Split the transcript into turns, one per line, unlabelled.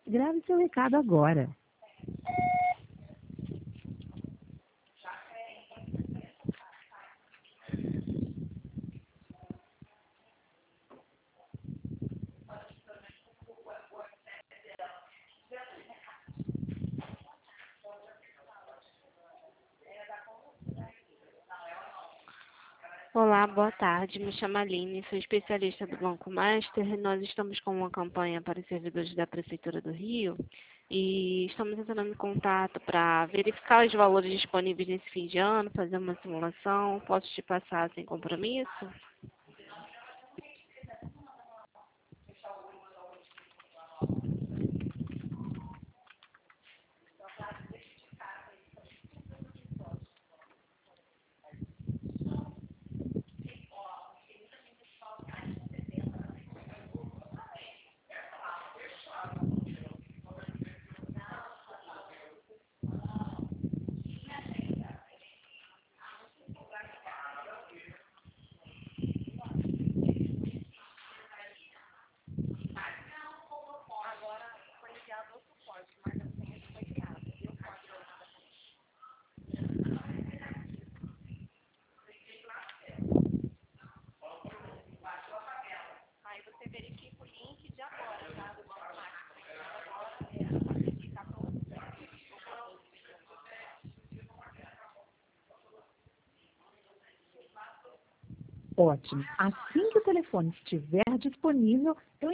Grave seu recado agora.
Olá, boa tarde. Me chamo Aline, sou especialista do Banco Master. Nós estamos com uma campanha para os servidores da Prefeitura do Rio e estamos entrando em contato para verificar os valores disponíveis nesse fim de ano, fazer uma simulação. Posso te passar sem compromisso?
Ótimo. Assim que o telefone estiver disponível, eu